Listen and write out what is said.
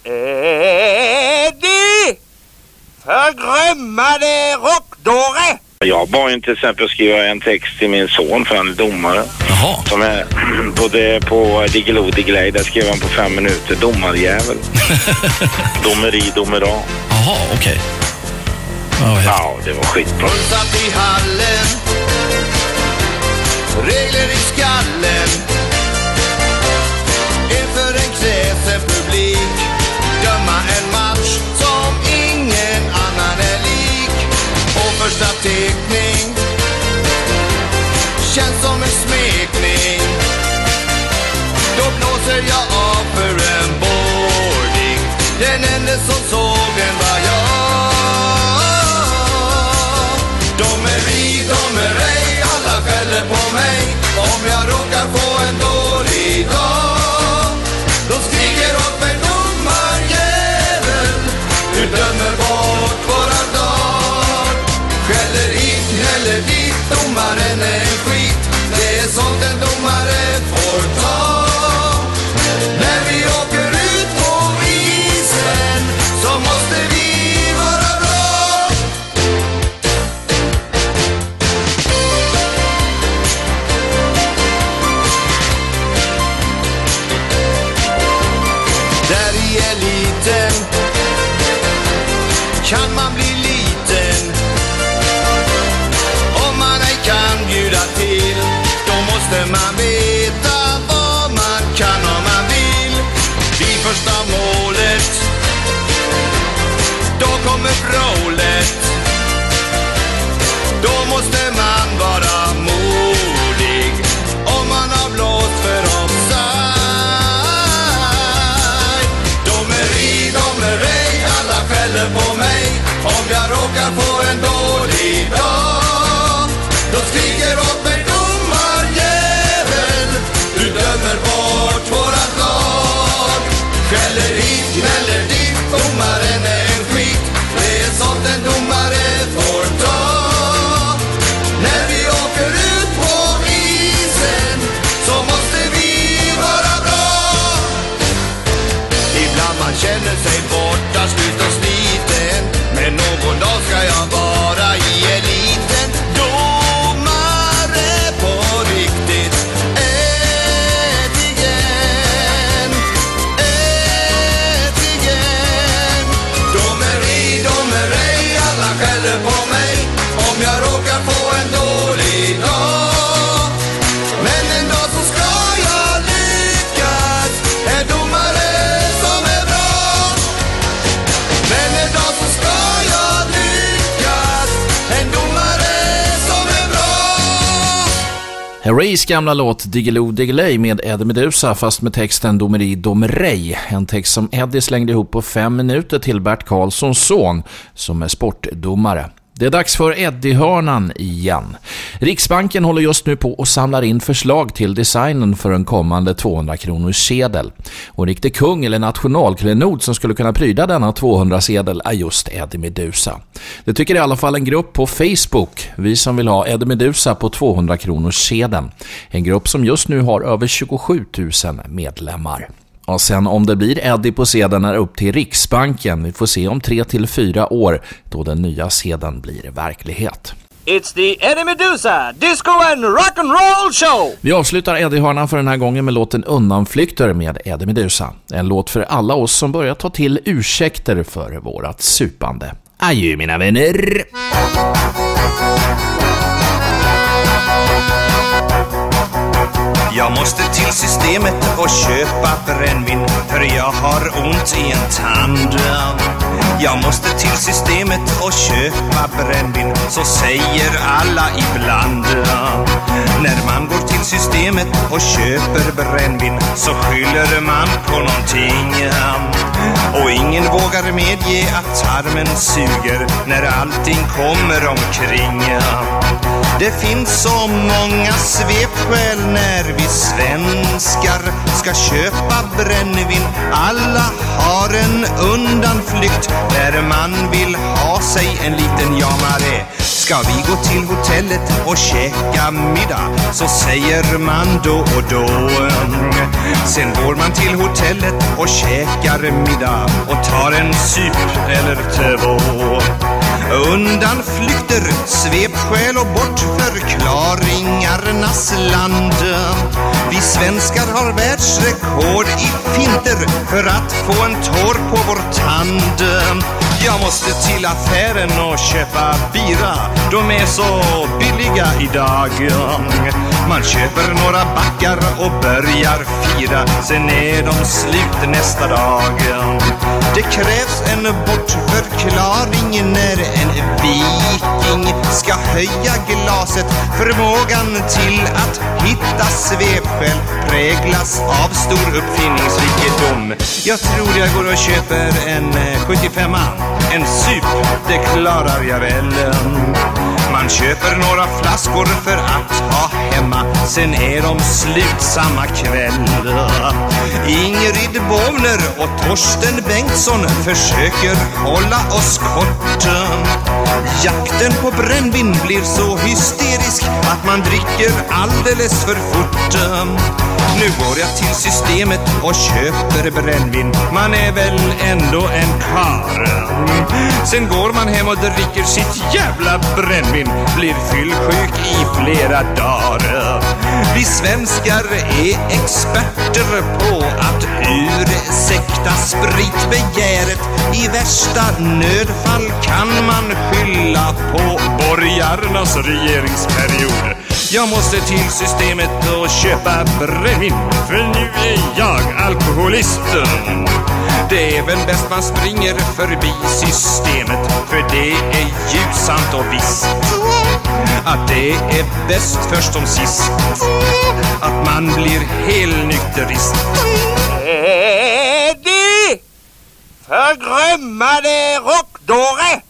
Eddie! Förgrömmade rockdåre! Jag bad ju till exempel skriva en text till min son för han är domare. Jaha. Som är både på Diggiloo Diggiley, där skrev han på 5 minuter. Domarjävel. Domeri, domera. Jaha, okej. Ja, det var skitbra. Pulsat i hallen, regler i skallen. Inför en kräsen publik, döma en match som ingen annan är lik. Och första teckning känns som en smekning. Då blåser jag av för en boarding. Den enda som såg den var jag. De är ej, alla skäller på mig. Om jag råkar få en dålig dag, då skriker åt mig domarjävel. Du dömer bort våra dag. Skäller hit eller dit, domaren är en skit. Det är sånt en domare får ta. När vi åker ut på isen så måste vi vara bra. Där i eliten kan man bli liten. Om man ej kan bjuda till, då måste man veta vad man kan om man vill. Vid första målet, då kommer vrålet. Då måste man vara modig om man har blåst för offside. De är ej, alla skäller på mig. Om jag råkar få en dålig dag, då skriker åt mig domarjävel. Du dömer bort vårat lag. Skäller hit eller dit, domaren är en skit. Det är sånt en domare får ta. När vi åker ut på isen så måste vi vara bra. Ibland man känner sig borta, slut och sliten. Men någon dag ska jag vara i eliten. Domare på riktigt. Äntligen. De är ej, alla skäller på mig. Om jag råkar få en dålig dag. Men en dag så ska jag lyckas. En domare som är bra. Men en dag så ska jag lyckas. En domare som är bra. Harrys gamla låt Diggiloo Diggiley med Eddie Meduza, fast med texten Domeri Domerej. En text som Eddie slängde ihop på 5 minuter till Bert Karlssons son som är sportdomare. Det är dags för Eddie-hörnan igen. Riksbanken håller just nu på och samlar in förslag till designen för en kommande 200-kronors sedel. Och en riktig kung eller nationalklenod som skulle kunna pryda denna 200-sedel är just Eddie Meduza. Det tycker i alla fall en grupp på Facebook. Vi som vill ha Eddie Meduza på 200-kronors sedeln. En grupp som just nu har över 27 000 medlemmar. Och sen om det blir Eddie på sedeln är upp till Riksbanken. Vi får se om 3 till 4 år då den nya sedeln blir verklighet. It's the Eddie Meduza Disco and Rock'n'Roll Show! Vi avslutar Eddie-hörnan för den här gången med låten Undanflykter med Eddie Meduza. En låt för alla oss som börjar ta till ursäkter för vårat supande. Adjö mina vänner! Jag måste till systemet och köpa brännvin, för jag har ont i en tand. Jag måste till systemet och köpa brännvin, så säger alla ibland. När man går till systemet och köper brännvin så skyller man på någonting. Och ingen vågar medge att tarmen suger när allting kommer omkring. Det finns så många svepskäl när vi svenskar ska köpa brännvin. Alla har en undanflykt när man vill ha sig en liten jamare. Ska vi gå till hotellet och käka middag, så säger man då och då. Sen går man till hotellet och käkar middag och tar en sup eller två. Undanflykter, svepskäl och bortförklaringarnas land. Vi svenskar har världsrekord i finter för att få en tår på vår tand. Jag måste till affären och köpa bira, de är så billiga idag. Man köper några backar och börjar fira, sen är de slut nästa dag. Det krävs en bortförklaring när en viking ska höja glaset. Förmågan till att hitta svepskäl präglas av stor uppfinningsrikedom. Jag tror jag går och köper en 75. En sup, det klarar jag väl. Man köper några flaskor för att ha hemma, sen är de slut samma kväll. Ingrid Båvner och Torsten Bengtsson försöker hålla oss kort. Jakten på brännvin blir så hysterisk att man dricker alldeles för fort. Nu går jag till systemet och köper brännvin, man är väl ändå en kar. Sen går man hem och dricker sitt jävla brännvin, blir fyllsjuk i flera dagar. Vi svenskar är experter på att ursäkta spritbegäret. I värsta nödfall kan man skylla på borgarnas regeringsperiod. Jag måste till systemet och köpa brännvin, för nu är jag alkoholist. Det är väl bäst man springer förbi systemet, för det är ljussamt och visst att det är bäst först som sist att man blir helnykterist. Eddie! Förgrömmade rockdåre!